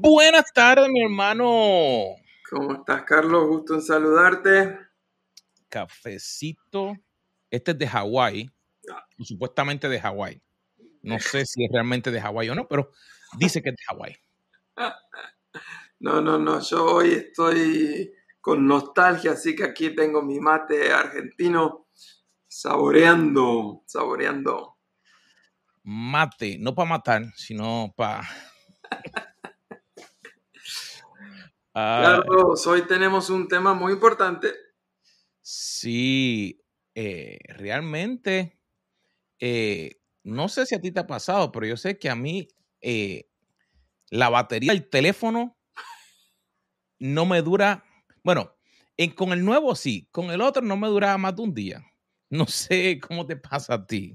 Buenas tardes, mi hermano. ¿Cómo estás, Carlos? Gusto en saludarte. Cafecito. Este es de Hawái, supuestamente de Hawái. No sé si es realmente de Hawái o no, pero dice que es de Hawái. No. Yo hoy estoy con nostalgia, así que aquí tengo mi mate argentino saboreando. Mate, no para matar, sino para... Carlos, hoy tenemos un tema muy importante. Sí, realmente, no sé si a ti te ha pasado, pero yo sé que a mí la batería del teléfono no me dura, bueno, con el nuevo sí, con el otro no me duraba más de un día. No sé cómo te pasa a ti.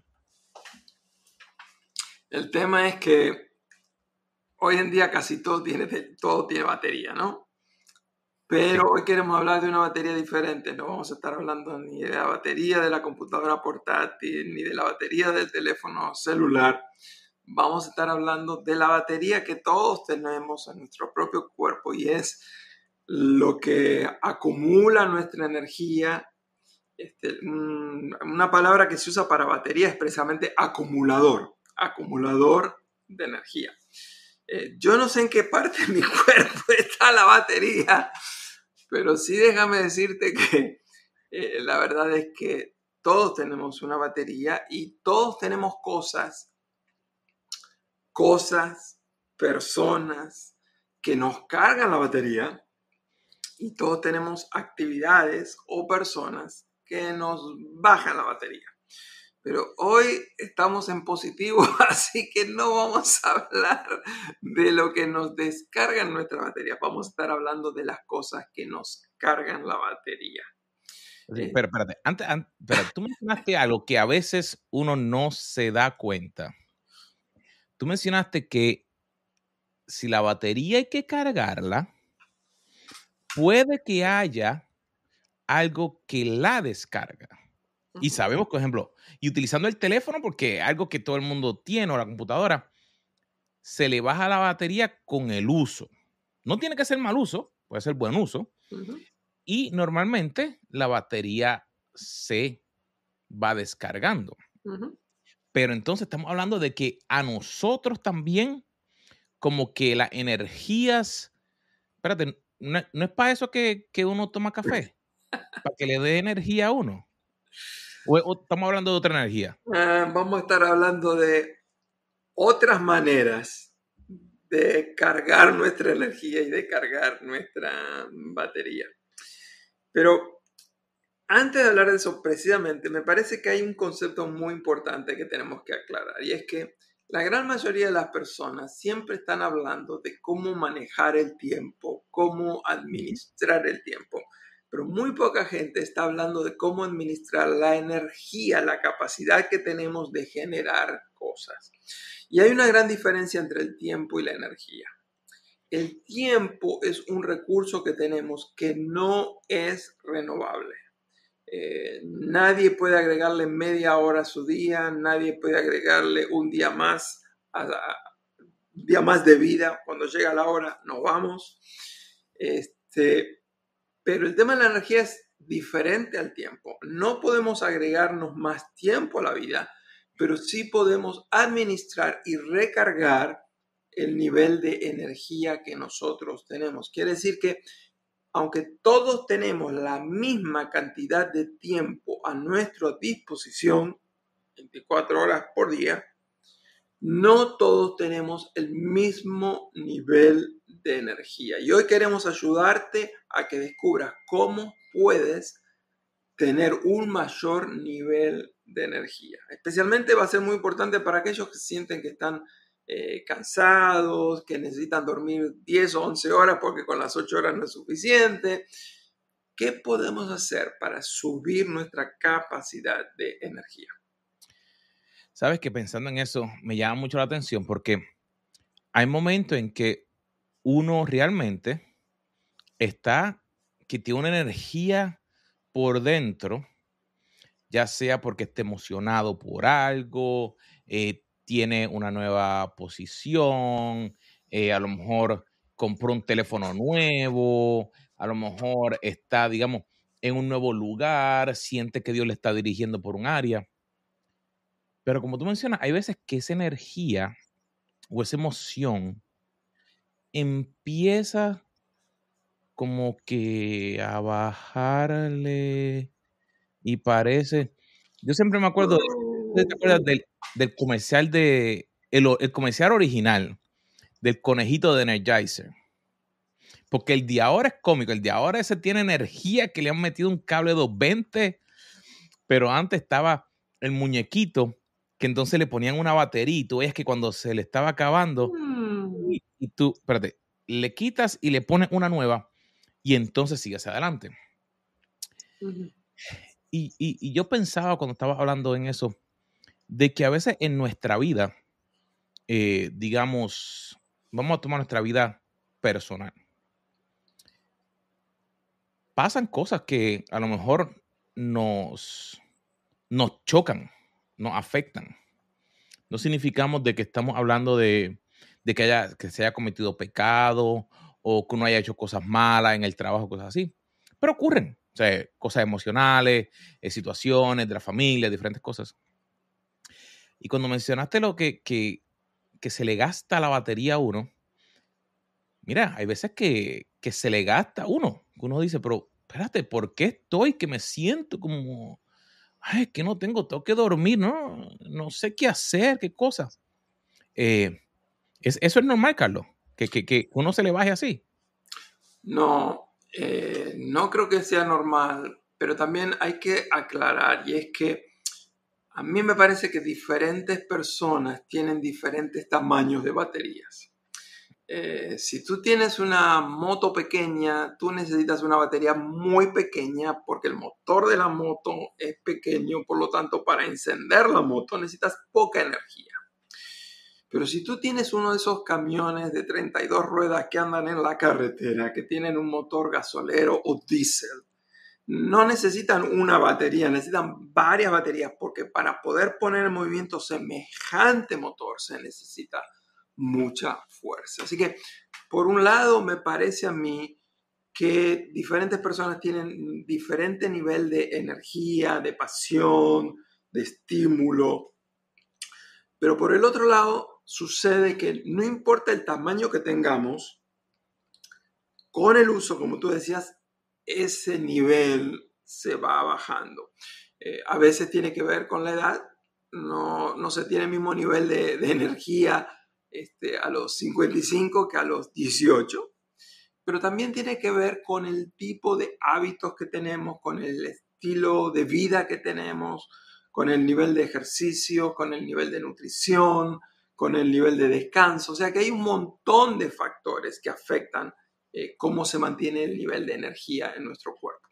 El tema es que hoy en día casi todo tiene batería, ¿no? Pero Sí. hoy queremos hablar de una batería diferente. No vamos a estar hablando ni de la batería de la computadora portátil, ni de la batería del teléfono celular. Vamos a estar hablando de la batería que todos tenemos en nuestro propio cuerpo y es lo que acumula nuestra energía. Una palabra que se usa para batería es precisamente acumulador de energía. Yo no sé en qué parte de mi cuerpo está la batería, pero sí déjame decirte que la verdad es que todos tenemos una batería y todos tenemos personas que nos cargan la batería y todos tenemos actividades o personas que nos bajan la batería. Pero hoy estamos en positivo, así que no vamos a hablar de lo que nos descargan nuestra batería. Vamos a estar hablando de las cosas que nos cargan la batería. Sí, pero espérate, espérate, tú mencionaste algo que a veces uno no se da cuenta. Tú mencionaste que si la batería hay que cargarla, puede que haya algo que la descarga. Y sabemos, por ejemplo, y utilizando el teléfono, porque algo que todo el mundo tiene, o la computadora, se le baja la batería con el uso. No tiene que ser mal uso, puede ser buen uso. Y normalmente la batería se va descargando. Pero entonces estamos hablando de que a nosotros también, como que las energías, espérate, no es para eso que uno toma café, para que le dé energía a uno. O estamos hablando de otra energía. Vamos a estar hablando de otras maneras de cargar nuestra energía y de cargar nuestra batería. Pero antes de hablar de eso precisamente, me parece que hay un concepto muy importante que tenemos que aclarar y es que la gran mayoría de las personas siempre están hablando de cómo manejar el tiempo, cómo administrar el tiempo, pero muy poca gente está hablando de cómo administrar la energía, la capacidad que tenemos de generar cosas. Y hay una gran diferencia entre el tiempo y la energía. El tiempo es un recurso que tenemos que no es renovable. Nadie puede agregarle media hora a su día, nadie puede agregarle un día más de vida. Cuando llega la hora, nos vamos. Pero el tema de la energía es diferente al tiempo. No podemos agregarnos más tiempo a la vida, pero sí podemos administrar y recargar el nivel de energía que nosotros tenemos. Quiere decir que aunque todos tenemos la misma cantidad de tiempo a nuestra disposición, 24 horas por día, no todos tenemos el mismo nivel de energía. Y hoy queremos ayudarte a que descubras cómo puedes tener un mayor nivel de energía. Especialmente va a ser muy importante para aquellos que sienten que están cansados, que necesitan dormir 10 o 11 horas porque con las 8 horas no es suficiente. ¿Qué podemos hacer para subir nuestra capacidad de energía? Sabes que pensando en eso me llama mucho la atención porque hay momentos en que uno realmente que tiene una energía por dentro, ya sea porque esté emocionado por algo, tiene una nueva posición, a lo mejor compró un teléfono nuevo, a lo mejor está, digamos, en un nuevo lugar, siente que Dios le está dirigiendo por un área. Pero como tú mencionas, hay veces que esa energía o esa emoción empieza como que a bajarle y parece. Yo siempre me acuerdo, ¿te acuerdas del comercial el comercial original del conejito de Energizer? Porque el de ahora es cómico, el de ahora ese tiene energía que le han metido un cable 220, pero antes estaba el muñequito que entonces le ponían una batería y tú ves que cuando se le estaba acabando y tú, espérate, le quitas y le pones una nueva y entonces sigue hacia adelante. Y yo pensaba cuando estaba hablando en eso, de que a veces en nuestra vida, digamos, vamos a tomar nuestra vida personal. Pasan cosas que a lo mejor nos chocan, nos afectan. No significamos de que estamos hablando de que se haya cometido pecado o que uno haya hecho cosas malas en el trabajo, cosas así. Pero ocurren, o sea, cosas emocionales, situaciones de la familia, diferentes cosas. Y cuando mencionaste lo que se le gasta la batería a uno, mira, hay veces que se le gasta a uno. Uno dice, pero espérate, ¿por qué estoy que me siento como, ay, es que no tengo, tengo que dormir, no sé qué hacer, qué cosa? ¿Eso es normal, Carlos? ¿Que uno se le baje así? No, no creo que sea normal, pero también hay que aclarar, y es que a mí me parece que diferentes personas tienen diferentes tamaños de baterías. Si tú tienes una moto pequeña, tú necesitas una batería muy pequeña porque el motor de la moto es pequeño, por lo tanto, para encender la moto necesitas poca energía. Pero si tú tienes uno de esos camiones de 32 ruedas que andan en la carretera, que tienen un motor gasolero o diésel, no necesitan una batería, necesitan varias baterías, porque para poder poner en movimiento semejante motor se necesita mucha fuerza. Así que, por un lado, me parece a mí que diferentes personas tienen diferente nivel de energía, de pasión, de estímulo. Pero por el otro lado, sucede que no importa el tamaño que tengamos, con el uso, como tú decías, ese nivel se va bajando. A veces tiene que ver con la edad, no se tiene el mismo nivel de energía a los 55 que a los 18, pero también tiene que ver con el tipo de hábitos que tenemos, con el estilo de vida que tenemos, con el nivel de ejercicio, con el nivel de nutrición, con el nivel de descanso. O sea que hay un montón de factores que afectan cómo se mantiene el nivel de energía en nuestro cuerpo.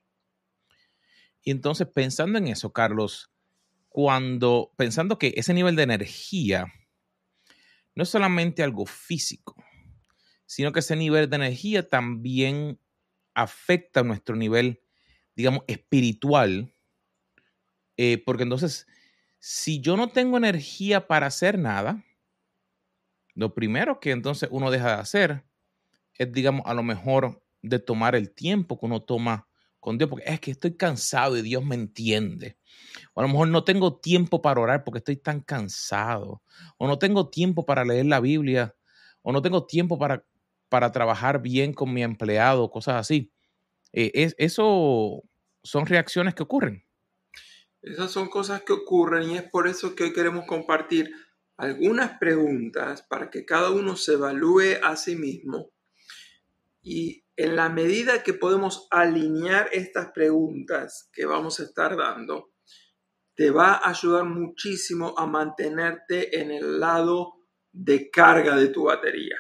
Y entonces, pensando en eso, Carlos, pensando que ese nivel de energía no es solamente algo físico, sino que ese nivel de energía también afecta nuestro nivel, digamos, espiritual, porque entonces, si yo no tengo energía para hacer nada, lo primero que entonces uno deja de hacer es, digamos, a lo mejor de tomar el tiempo que uno toma con Dios, porque es que estoy cansado y Dios me entiende. O a lo mejor no tengo tiempo para orar porque estoy tan cansado. O no tengo tiempo para leer la Biblia. O no tengo tiempo para trabajar bien con mi empleado, cosas así. Eso son reacciones que ocurren. Esas son cosas que ocurren y es por eso que hoy queremos compartir algunas preguntas para que cada uno se evalúe a sí mismo. Y en la medida que podemos alinear estas preguntas que vamos a estar dando, te va a ayudar muchísimo a mantenerte en el lado de carga de tu batería.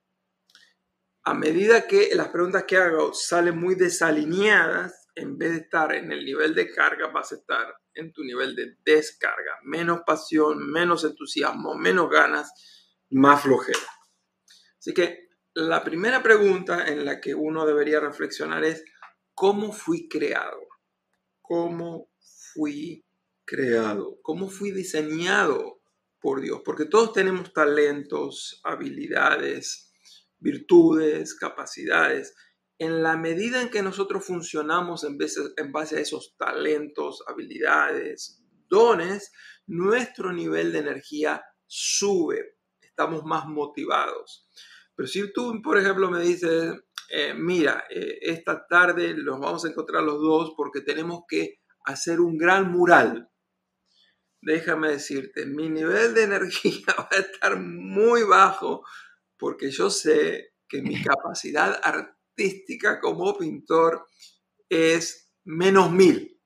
A medida que las preguntas que hago salen muy desalineadas, en vez de estar en el nivel de carga, vas a estar en tu nivel de descarga. Menos pasión, menos entusiasmo, menos ganas, más flojera. Así que la primera pregunta en la que uno debería reflexionar es, ¿cómo fui creado? ¿Cómo fui creado? ¿Cómo fui diseñado por Dios? Porque todos tenemos talentos, habilidades, virtudes, capacidades. En la medida en que nosotros funcionamos en base a esos talentos, habilidades, dones, nuestro nivel de energía sube, estamos más motivados. Pero si tú, por ejemplo, me dices, mira, esta tarde nos vamos a encontrar los dos porque tenemos que hacer un gran mural. Déjame decirte, mi nivel de energía va a estar muy bajo porque yo sé que mi capacidad artística como pintor es -1000.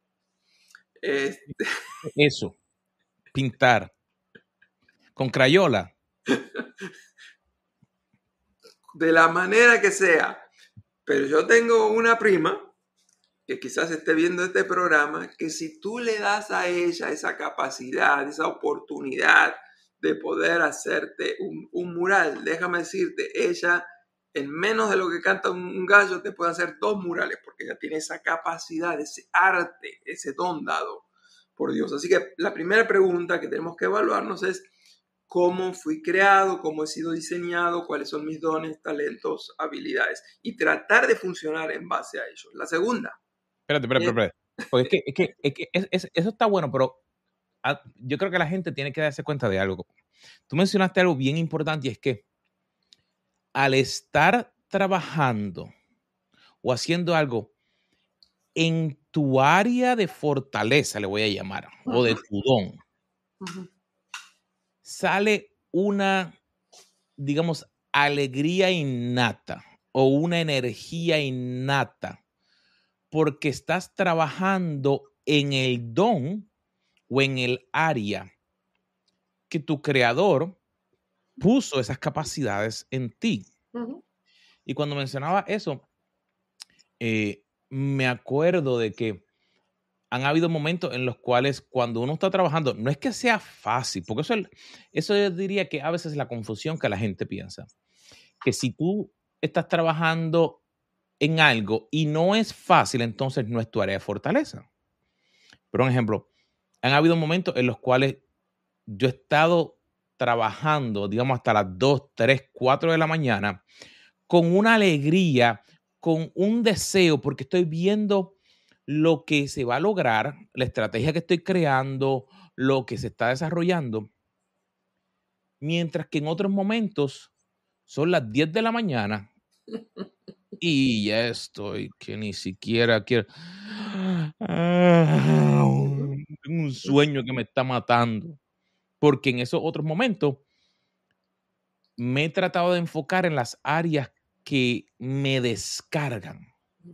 Eso, pintar con crayola. De la manera que sea. Pero yo tengo una prima que quizás esté viendo este programa, que si tú le das a ella esa capacidad, esa oportunidad de poder hacerte un mural, déjame decirte, ella en menos de lo que canta un gallo te puede hacer 2 murales, porque ella tiene esa capacidad, ese arte, ese don dado por Dios. Así que la primera pregunta que tenemos que evaluarnos es cómo fui creado, cómo he sido diseñado, cuáles son mis dones, talentos, habilidades, y tratar de funcionar en base a ellos. La segunda. Espérate. Porque eso está bueno, pero yo creo que la gente tiene que darse cuenta de algo. Tú mencionaste algo bien importante y es que al estar trabajando o haciendo algo en tu área de fortaleza, le voy a llamar, o de tu don, sale una, digamos, alegría innata o una energía innata porque estás trabajando en el don o en el área que tu creador puso esas capacidades en ti. Y cuando mencionaba eso, me acuerdo de que han habido momentos en los cuales cuando uno está trabajando, no es que sea fácil, porque eso yo diría que a veces es la confusión que la gente piensa, que si tú estás trabajando en algo y no es fácil, entonces no es tu área de fortaleza. Por ejemplo, han habido momentos en los cuales yo he estado trabajando, digamos, hasta las 2, 3, 4 de la mañana, con una alegría, con un deseo, porque estoy viendo lo que se va a lograr, la estrategia que estoy creando, lo que se está desarrollando, mientras que en otros momentos son las 10 de la mañana y ya estoy que ni siquiera quiero. Tengo un sueño que me está matando, porque en esos otros momentos me he tratado de enfocar en las áreas que me descargan.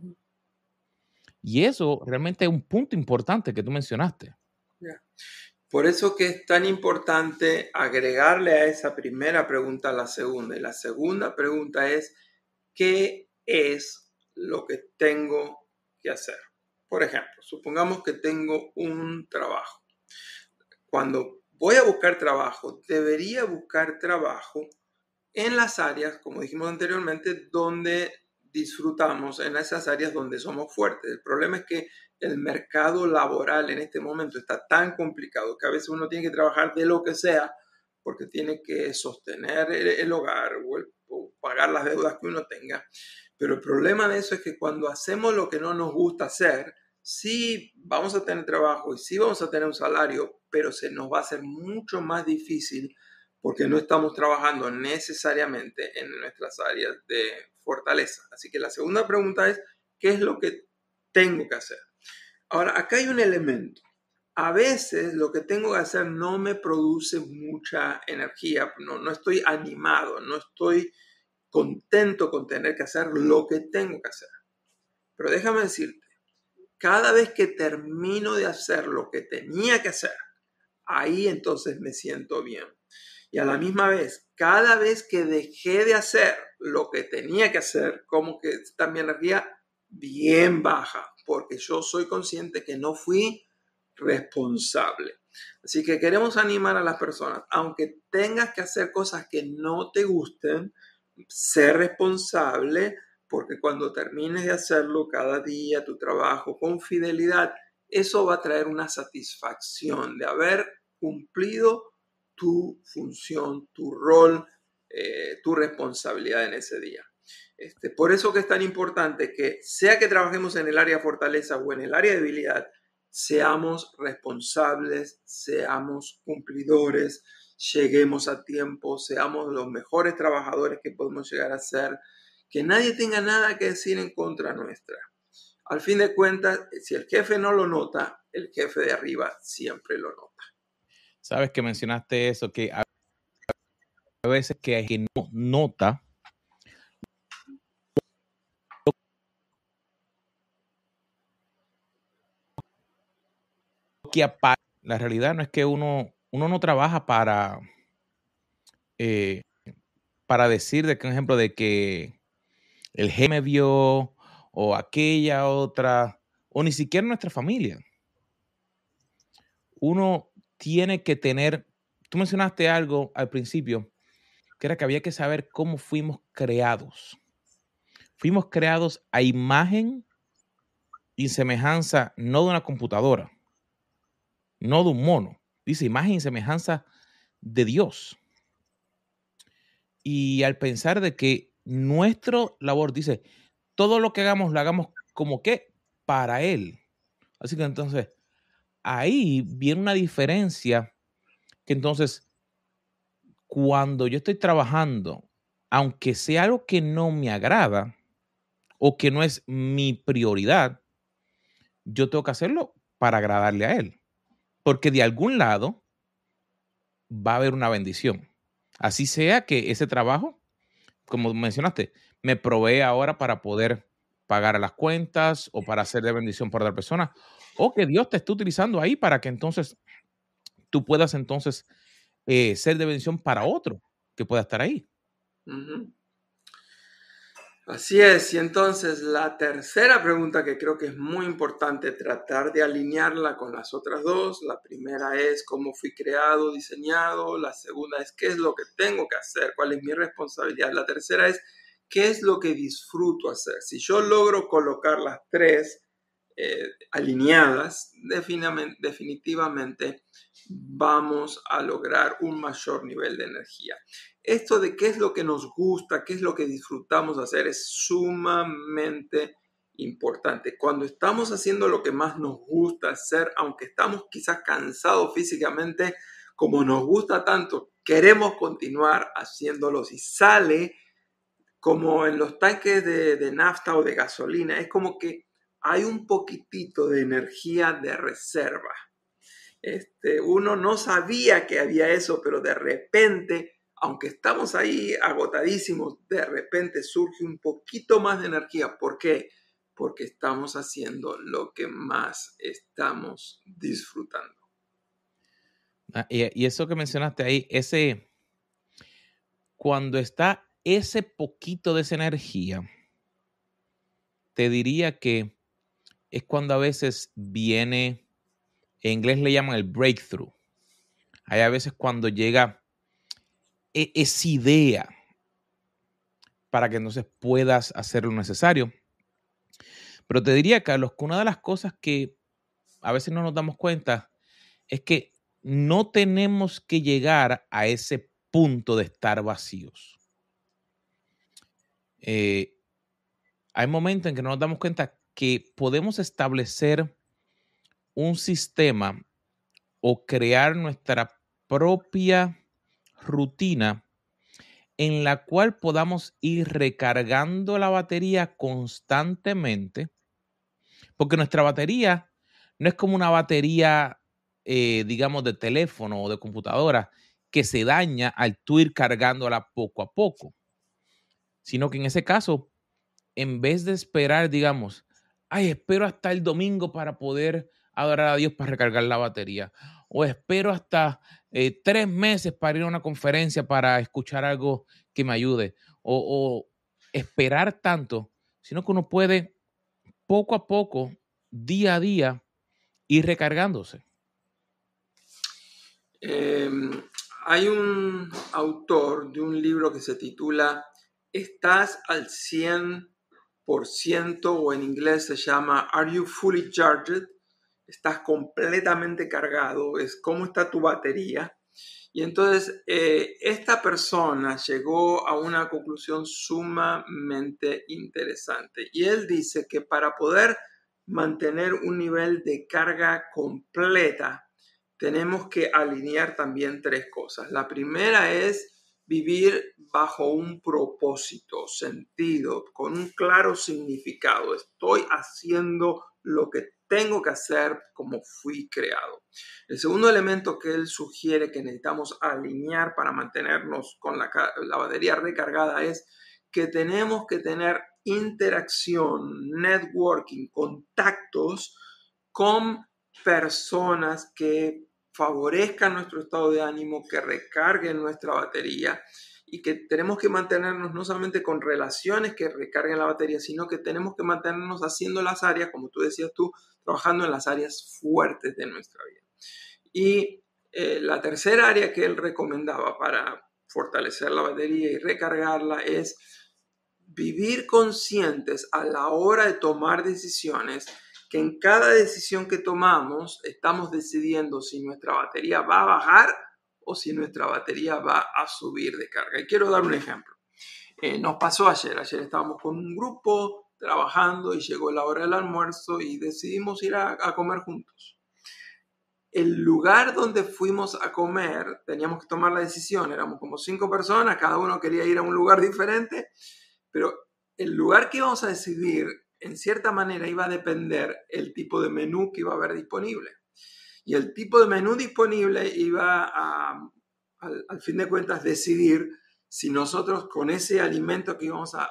Y eso realmente es un punto importante que tú mencionaste. Por eso que es tan importante agregarle a esa primera pregunta la segunda. Y la segunda pregunta es, ¿qué es lo que tengo que hacer? Por ejemplo, supongamos que tengo un trabajo. Cuando voy a buscar trabajo, debería buscar trabajo en las áreas, como dijimos anteriormente, donde disfrutamos, en esas áreas donde somos fuertes. El problema es que el mercado laboral en este momento está tan complicado que a veces uno tiene que trabajar de lo que sea porque tiene que sostener el hogar o pagar las deudas que uno tenga. Pero el problema de eso es que cuando hacemos lo que no nos gusta hacer, sí vamos a tener trabajo y sí vamos a tener un salario, pero se nos va a hacer mucho más difícil porque no estamos trabajando necesariamente en nuestras áreas de fortaleza. Así que la segunda pregunta es, ¿qué es lo que tengo que hacer? Ahora, acá hay un elemento. A veces lo que tengo que hacer no me produce mucha energía, no estoy animado, no estoy contento con tener que hacer lo que tengo que hacer. Pero déjame decirte, cada vez que termino de hacer lo que tenía que hacer, ahí entonces me siento bien. Y a la misma vez, cada vez que dejé de hacer lo que tenía que hacer, como que está mi energía bien baja, porque yo soy consciente que no fui responsable. Así que queremos animar a las personas, aunque tengas que hacer cosas que no te gusten, ser responsable, porque cuando termines de hacerlo cada día, tu trabajo con fidelidad, eso va a traer una satisfacción de haber cumplido tu función, tu rol, tu responsabilidad en ese día. Por eso que es tan importante que sea que trabajemos en el área de fortaleza o en el área de debilidad, seamos responsables, seamos cumplidores, lleguemos a tiempo, seamos los mejores trabajadores que podemos llegar a ser, que nadie tenga nada que decir en contra nuestra. Al fin de cuentas, si el jefe no lo nota, el jefe de arriba siempre lo nota. Sabes que mencionaste eso, que a veces que hay quien no nota que aparte. La realidad no es que uno no trabaja para decir, de que un ejemplo de que el jefe me vio o aquella otra, o ni siquiera nuestra familia. Uno tiene que tener, tú mencionaste algo al principio, que era que había que saber cómo fuimos creados. Fuimos creados a imagen y semejanza, no de una computadora, no de un mono. Dice imagen y semejanza de Dios. Y al pensar de que nuestra labor, dice, todo lo que hagamos, lo hagamos como que para Él. Así que entonces, ahí viene una diferencia que entonces, cuando yo estoy trabajando, aunque sea algo que no me agrada o que no es mi prioridad, yo tengo que hacerlo para agradarle a Él. Porque de algún lado va a haber una bendición. Así sea que ese trabajo, como mencionaste, me provee ahora para poder pagar las cuentas o para hacer de bendición para otra persona, o que Dios te esté utilizando ahí para que entonces tú puedas entonces ser de bendición para otro que pueda estar ahí. Uh-huh. Así es, y entonces la tercera pregunta que creo que es muy importante tratar de alinearla con las otras dos. La primera es cómo fui creado, diseñado. La segunda es qué es lo que tengo que hacer, cuál es mi responsabilidad. La tercera es qué es lo que disfruto hacer. Si yo logro colocar las tres alineadas, definitivamente vamos a lograr un mayor nivel de energía. Esto de qué es lo que nos gusta, qué es lo que disfrutamos hacer es sumamente importante. Cuando estamos haciendo lo que más nos gusta hacer, aunque estamos quizás cansados físicamente, como nos gusta tanto, queremos continuar haciéndolo. Si sale como en los tanques de nafta o de gasolina, es como que hay un poquitito de energía de reserva. Uno no sabía que había eso, pero de repente, aunque estamos ahí agotadísimos, de repente surge un poquito más de energía. ¿Por qué? Porque estamos haciendo lo que más estamos disfrutando. Y eso que mencionaste ahí, cuando está ese poquito de esa energía, te diría que es cuando a veces viene, en inglés le llaman el breakthrough. Hay a veces cuando llega esa idea para que entonces puedas hacer lo necesario. Pero te diría, Carlos, que una de las cosas que a veces no nos damos cuenta es que no tenemos que llegar a ese punto de estar vacíos. Hay momentos en que no nos damos cuenta que podemos establecer un sistema o crear nuestra propia rutina en la cual podamos ir recargando la batería constantemente, porque nuestra batería no es como una batería, digamos, de teléfono o de computadora que se daña al tú ir cargándola poco a poco, sino que en ese caso, en vez de esperar, digamos, ay, espero hasta el domingo para poder adorar a Dios para recargar la batería, o espero hasta 3 meses para ir a una conferencia para escuchar algo que me ayude, o esperar tanto, sino que uno puede poco a poco, día a día, ir recargándose. Hay un autor de un libro que se titula ¿Estás al 100%? O en inglés se llama Are You Fully Charged? Estás completamente cargado, es cómo está tu batería. Y entonces esta persona llegó a una conclusión sumamente interesante. Y él dice que para poder mantener un nivel de carga completa, tenemos que alinear también tres cosas. La primera es vivir bajo un propósito, sentido, con un claro significado. Estoy haciendo lo que tengo que hacer como fui creado. El segundo elemento que él sugiere que necesitamos alinear para mantenernos con la batería recargada es que tenemos que tener interacción, networking, contactos con personas que favorezcan nuestro estado de ánimo, que recarguen nuestra batería y que tenemos que mantenernos no solamente con relaciones que recarguen la batería, sino que tenemos que mantenernos haciendo las áreas, como tú decías tú, trabajando en las áreas fuertes de nuestra vida. Y la tercera área que él recomendaba para fortalecer la batería y recargarla es vivir conscientes a la hora de tomar decisiones, que en cada decisión que tomamos estamos decidiendo si nuestra batería va a bajar o si nuestra batería va a subir de carga. Y quiero dar un ejemplo. Nos pasó ayer estábamos con un grupo trabajando y llegó la hora del almuerzo y decidimos ir a comer juntos. El lugar donde fuimos a comer, teníamos que tomar la decisión, éramos como 5 personas, cada uno quería ir a un lugar diferente, pero el lugar que íbamos a decidir, en cierta manera, iba a depender el tipo de menú que iba a haber disponible. Y el tipo de menú disponible iba al fin de cuentas, decidir si nosotros con ese alimento que íbamos a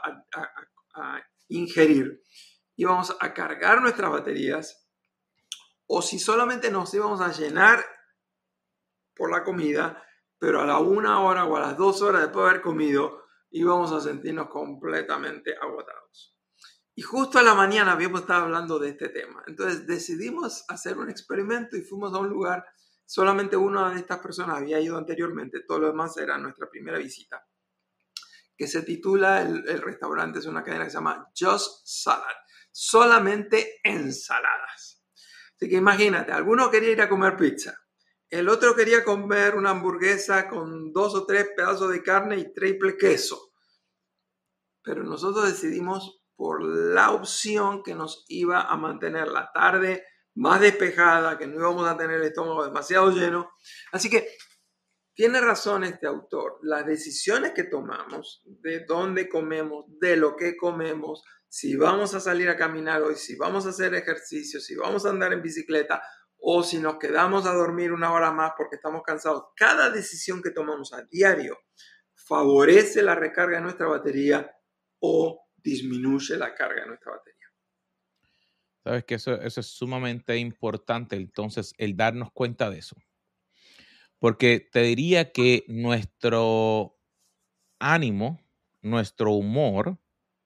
ingerir, íbamos a cargar nuestras baterías o si solamente nos íbamos a llenar por la comida, pero a la 1 hora o a las 2 horas después de haber comido, íbamos a sentirnos completamente agotados. Y justo a la mañana habíamos estado hablando de este tema. Entonces decidimos hacer un experimento y fuimos a un lugar. Solamente una de estas personas había ido anteriormente, todo lo demás era nuestra primera visita, que se titula, el restaurante es una cadena que se llama Just Salad, solamente ensaladas. Así que imagínate, alguno quería ir a comer pizza, el otro quería comer una hamburguesa con 2 o 3 pedazos de carne y triple queso. Pero nosotros decidimos por la opción que nos iba a mantener la tarde más despejada, que no íbamos a tener el estómago demasiado lleno. Así que tiene razón este autor. Las decisiones que tomamos, de dónde comemos, de lo que comemos, si vamos a salir a caminar hoy, si vamos a hacer ejercicio, si vamos a andar en bicicleta o si nos quedamos a dormir 1 hora más porque estamos cansados. Cada decisión que tomamos a diario favorece la recarga de nuestra batería o disminuye la carga de nuestra batería. Sabes que eso es sumamente importante, entonces, el darnos cuenta de eso. Porque te diría que nuestro ánimo, nuestro humor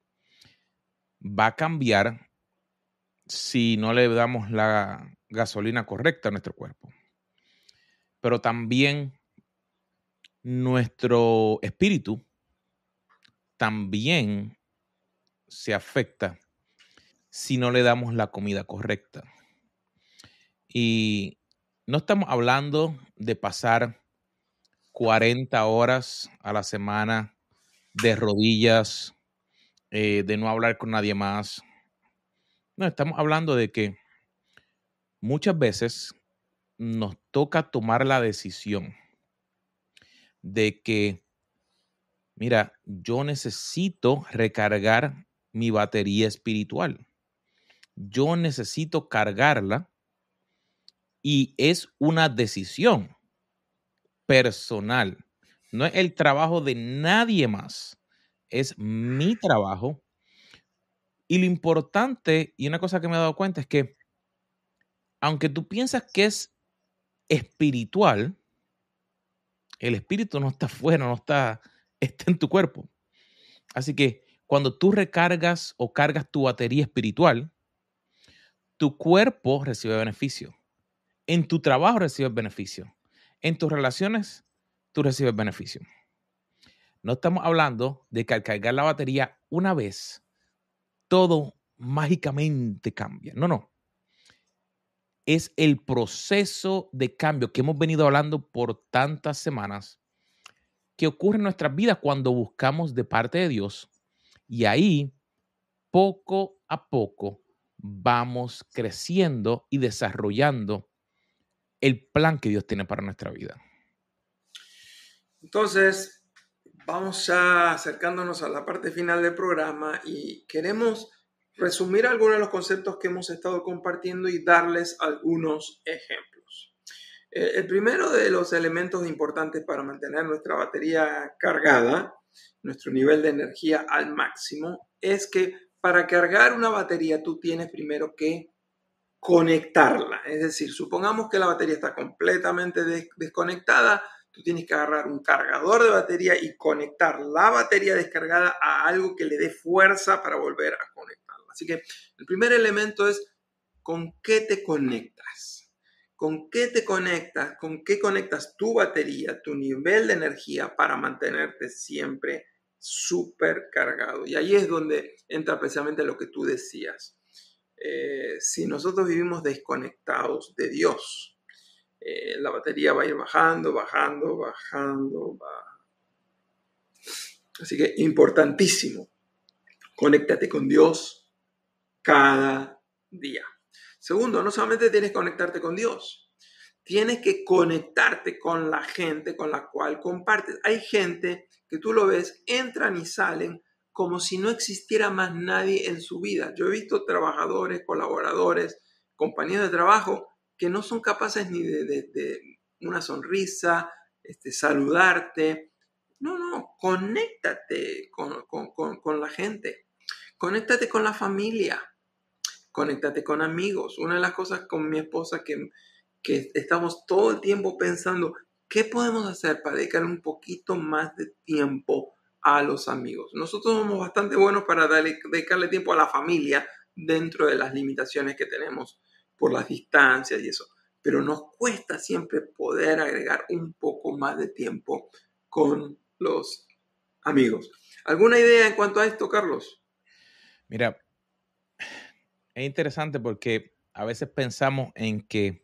va a cambiar si no le damos la gasolina correcta a nuestro cuerpo. Pero también nuestro espíritu también se afecta si no le damos la comida correcta. Y no estamos hablando de pasar 40 horas a la semana de rodillas, de no hablar con nadie más. No, estamos hablando de que muchas veces nos toca tomar la decisión de que, mira, yo necesito recargar mi batería espiritual. Yo necesito cargarla y es una decisión personal. No es el trabajo de nadie más. Es mi trabajo. Y lo importante, y una cosa que me he dado cuenta es que, aunque tú piensas que es espiritual, el espíritu no está afuera, está en tu cuerpo. Así que cuando tú recargas o cargas tu batería espiritual, tu cuerpo recibe beneficio. En tu trabajo recibes beneficio. En tus relaciones, tú recibes beneficio. No estamos hablando de que al cargar la batería una vez, todo mágicamente cambia. No, no. es el proceso de cambio que hemos venido hablando por tantas semanas que ocurre en nuestras vidas cuando buscamos de parte de Dios. Y ahí, poco a poco, vamos creciendo y desarrollando el plan que Dios tiene para nuestra vida. Entonces, vamos ya acercándonos a la parte final del programa y queremos resumir algunos de los conceptos que hemos estado compartiendo y darles algunos ejemplos. El primero de los elementos importantes para mantener nuestra batería cargada, nuestro nivel de energía al máximo, es que para cargar una batería tú tienes primero que conectarla. Es decir, supongamos que la batería está completamente desconectada, tú tienes que agarrar un cargador de batería y conectar la batería descargada a algo que le dé fuerza para volver a conectarla. Así que el primer elemento es ¿con qué te conectas? ¿Con qué te conectas? ¿Con qué conectas tu batería, tu nivel de energía para mantenerte siempre súper cargado? Y ahí es donde entra precisamente lo que tú decías. Si nosotros vivimos desconectados de Dios, la batería va a ir bajando. Así que importantísimo, conéctate con Dios cada día. Segundo, no solamente tienes que conectarte con Dios, tienes que conectarte con la gente con la cual compartes. Hay gente que tú lo ves, entran y salen como si no existiera más nadie en su vida. Yo he visto trabajadores, colaboradores, compañeros de trabajo que no son capaces ni de una sonrisa, saludarte. No, conéctate con la gente, conéctate con la familia, conéctate con amigos. Una de las cosas con mi esposa que estamos todo el tiempo pensando, ¿qué podemos hacer para dedicar un poquito más de tiempo a los amigos? Nosotros somos bastante buenos para dedicarle tiempo a la familia dentro de las limitaciones que tenemos por las distancias y eso. Pero nos cuesta siempre poder agregar un poco más de tiempo con los amigos. ¿Alguna idea en cuanto a esto, Carlos? Mira, es interesante porque a veces pensamos en que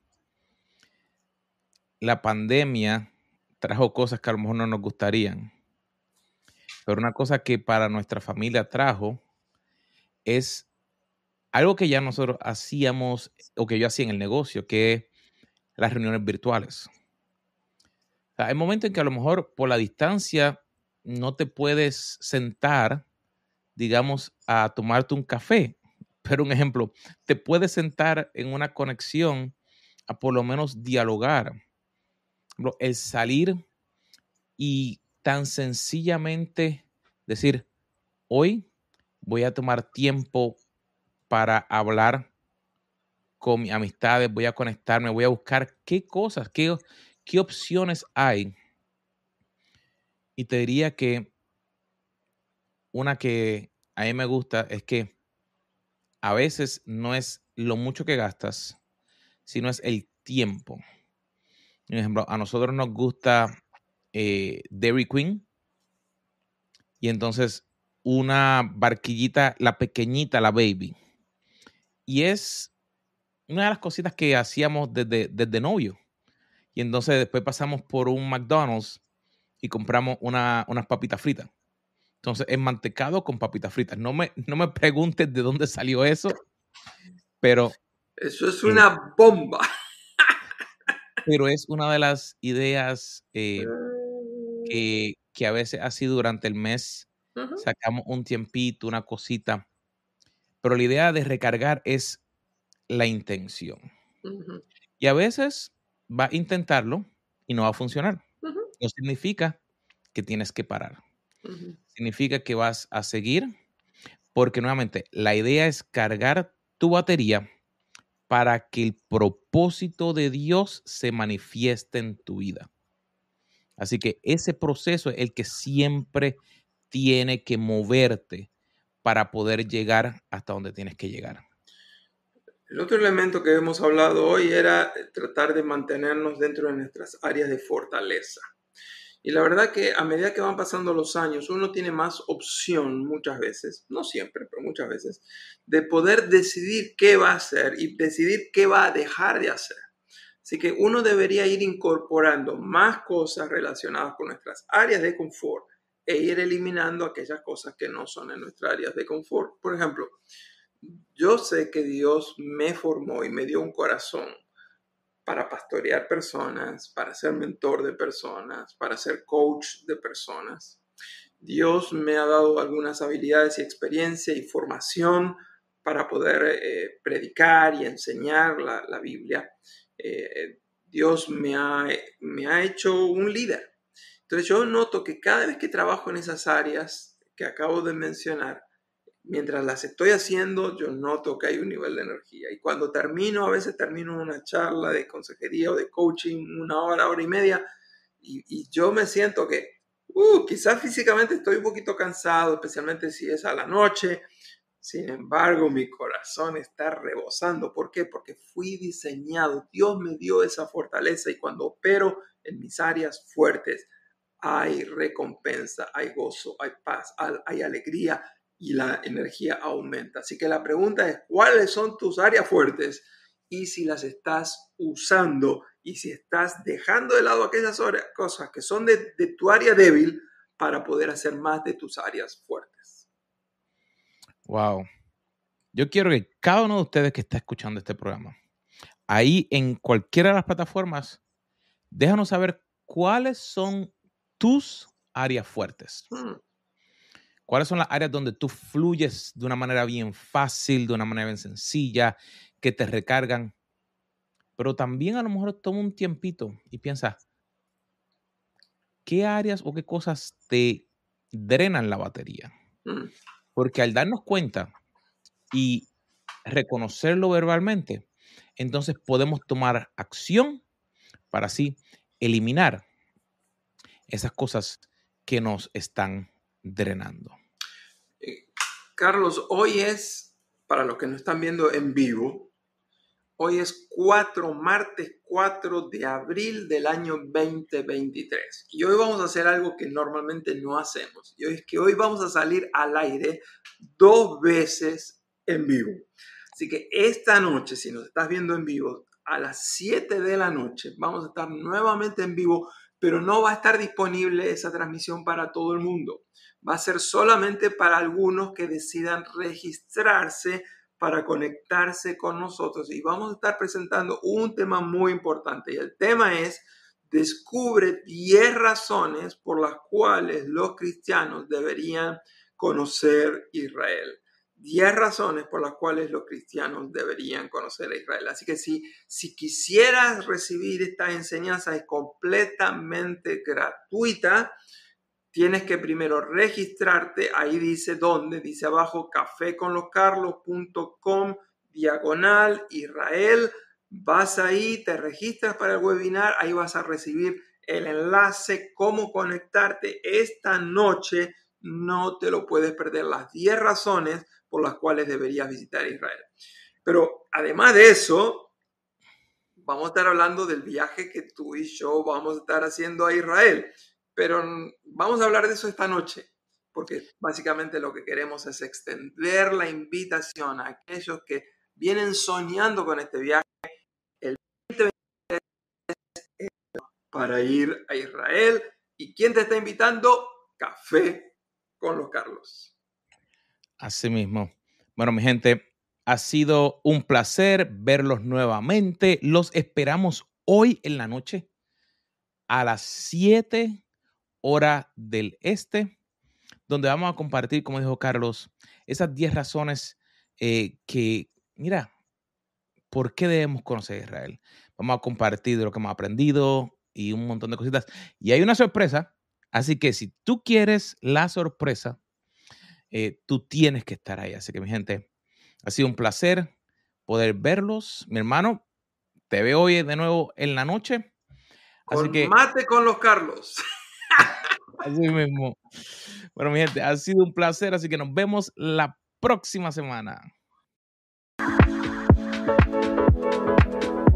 la pandemia trajo cosas que a lo mejor no nos gustarían, pero una cosa que para nuestra familia trajo es algo que ya nosotros hacíamos o que yo hacía en el negocio, que es las reuniones virtuales. O sea, hay momentos en que a lo mejor por la distancia no te puedes sentar, digamos, a tomarte un café, pero un ejemplo, te puedes sentar en una conexión a por lo menos dialogar. El salir y tan sencillamente decir, hoy voy a tomar tiempo para hablar con mis amistades, voy a conectarme, voy a buscar qué cosas, qué opciones hay. Y te diría que una que a mí me gusta es que a veces no es lo mucho que gastas, sino es el tiempo. Por ejemplo, a nosotros nos gusta Dairy Queen y entonces una barquillita, la pequeñita, la baby. Y es una de las cositas que hacíamos desde novio. Y entonces después pasamos por un McDonald's y compramos unas papitas fritas. Entonces es mantecado con papitas fritas. No me preguntes de dónde salió eso, pero Eso es una bomba. pero es una de las ideas que a veces así durante el mes sacamos un tiempito, una cosita. Pero la idea de recargar es la intención. Y a veces va a intentarlo y no va a funcionar. No significa que tienes que parar. Significa que vas a seguir porque nuevamente la idea es cargar tu batería para que el propósito de Dios se manifieste en tu vida. Así que ese proceso es el que siempre tiene que moverte para poder llegar hasta donde tienes que llegar. El otro elemento que hemos hablado hoy era tratar de mantenernos dentro de nuestras áreas de fortaleza. Y la verdad que a medida que van pasando los años, uno tiene más opción muchas veces, no siempre, pero muchas veces, de poder decidir qué va a hacer y decidir qué va a dejar de hacer. Así que uno debería ir incorporando más cosas relacionadas con nuestras áreas de confort e ir eliminando aquellas cosas que no son en nuestras áreas de confort. Por ejemplo, yo sé que Dios me formó y me dio un corazón para pastorear personas, para ser mentor de personas, para ser coach de personas. Dios me ha dado algunas habilidades y experiencia y formación para poder predicar y enseñar la Biblia. Dios me ha hecho un líder. Entonces yo noto que cada vez que trabajo en esas áreas que acabo de mencionar, mientras las estoy haciendo, yo noto que hay un nivel de energía. Y cuando a veces termino una charla de consejería o de coaching, 1 hora, 1 hora y media, y yo me siento que quizás físicamente estoy un poquito cansado, especialmente si es a la noche. Sin embargo, mi corazón está rebosando. ¿Por qué? Porque fui diseñado. Dios me dio esa fortaleza y cuando opero en mis áreas fuertes, hay recompensa, hay gozo, hay paz, hay alegría y la energía aumenta. Así que la pregunta es, ¿cuáles son tus áreas fuertes? Y si las estás usando y si estás dejando de lado aquellas cosas que son de tu área débil para poder hacer más de tus áreas fuertes. Wow. Yo quiero que cada uno de ustedes que está escuchando este programa, ahí en cualquiera de las plataformas, déjanos saber cuáles son tus áreas fuertes. ¿Cuáles son las áreas donde tú fluyes de una manera bien fácil, de una manera bien sencilla, que te recargan? Pero también a lo mejor toma un tiempito y piensa, ¿qué áreas o qué cosas te drenan la batería? Porque al darnos cuenta y reconocerlo verbalmente, entonces podemos tomar acción para así eliminar esas cosas que nos están drenando. Carlos, hoy es, para los que nos están viendo en vivo, hoy es martes 4 de abril del año 2023. Y hoy vamos a hacer algo que normalmente no hacemos. Y es que hoy vamos a salir al aire 2 veces en vivo. Así que esta noche, si nos estás viendo en vivo, a las 7 de la noche, vamos a estar nuevamente en vivo, pero no va a estar disponible esa transmisión para todo el mundo. Va a ser solamente para algunos que decidan registrarse para conectarse con nosotros y vamos a estar presentando un tema muy importante y el tema es descubre 10 razones por las cuales los cristianos deberían conocer Israel. 10 razones por las cuales los cristianos deberían conocer a Israel. Así que si quisieras recibir esta enseñanza es completamente gratuita. Tienes que primero registrarte, ahí dice dónde, dice abajo cafeconloscarlos.com/Israel. Vas ahí, te registras para el webinar, ahí vas a recibir el enlace, cómo conectarte esta noche. No te lo puedes perder, las 10 razones por las cuales deberías visitar Israel. Pero además de eso, vamos a estar hablando del viaje que tú y yo vamos a estar haciendo a Israel. Pero vamos a hablar de eso esta noche, porque básicamente lo que queremos es extender la invitación a aquellos que vienen soñando con este viaje el 2023 para ir a Israel. ¿Y quién te está invitando? Café con los Carlos. Así mismo. Bueno, mi gente, ha sido un placer verlos nuevamente. Los esperamos hoy en la noche a las 7 hora del este, donde vamos a compartir, como dijo Carlos, esas 10 razones que, mira, ¿por qué debemos conocer a Israel? Vamos a compartir de lo que hemos aprendido y un montón de cositas. Y hay una sorpresa, así que si tú quieres la sorpresa, tú tienes que estar ahí. Así que, mi gente, ha sido un placer poder verlos. Mi hermano, te veo hoy de nuevo en la noche. Con mate con los Carlos. Así mismo. Bueno, mi gente, ha sido un placer, así que nos vemos la próxima semana.